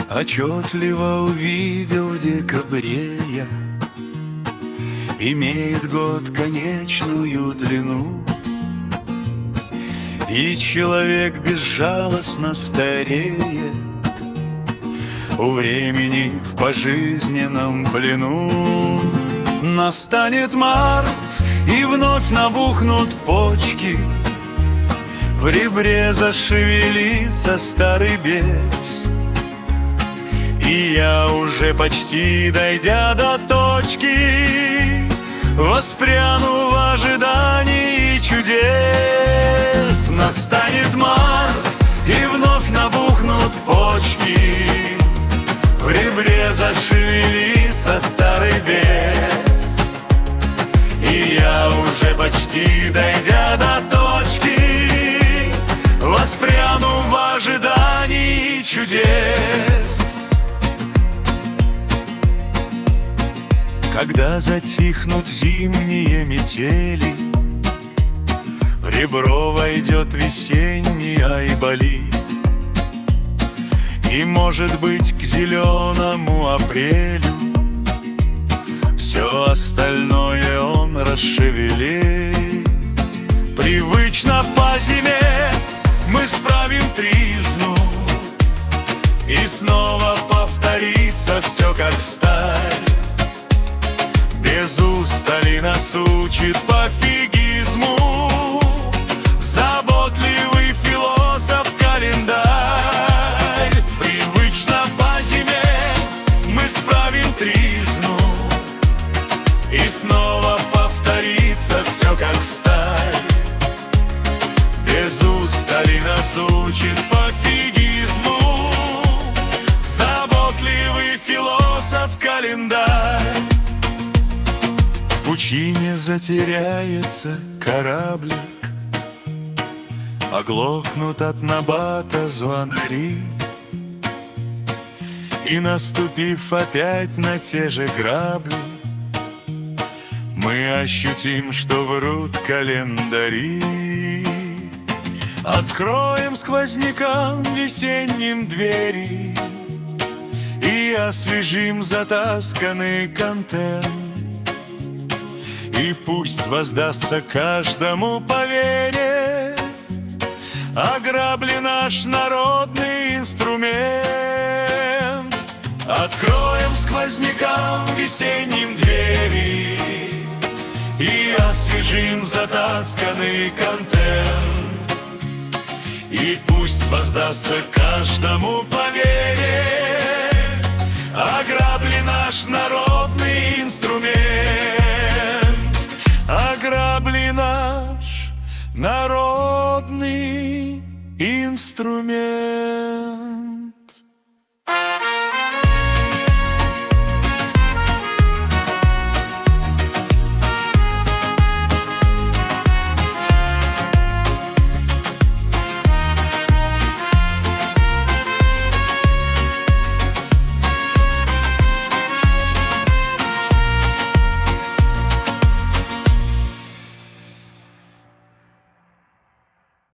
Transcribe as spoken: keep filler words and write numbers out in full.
Отчетливо увидел в декабре я, имеет год конечную длину, и человек безжалостно стареет у времени в пожизненном плену. Настанет март, и вновь набухнут почки, в ребре зашевелится старый бес. И я уже почти, дойдя до точки, воспряну в ожидании чудес. Настанет март, и вновь набухнут почки, в ребре зашевелится старый бес. И я уже почти, дойдя до точки, воспряну в ожидании чудес. Когда затихнут зимние метели, в ребро войдет весенний айболит, и, может быть, к зеленому апрелю все остальное он расшевелит. Привычно по зиме мы справим тризну, и снова повторится все как встарь. Без устали нас учит пофигизму заботливый философ-календарь. Привычно по зиме мы справим тризну, и снова повторится все как встарь. Без устали нас учит пофигизму заботливый философ-календарь. В пучине затеряется кораблик, оглохнут от набата звонари, и, наступив опять на те же грабли, мы ощутим, что врут календари. Откроем сквознякам весенним двери и освежим затасканный контент. И пусть воздастся каждому по вере, ограбли наш народный инструмент. Откроем сквознякам весенним двери и освежим затасканный контент. И пусть воздастся каждому по вере, ограбли наш народный инструмент. Ограбли наш народный инструмент.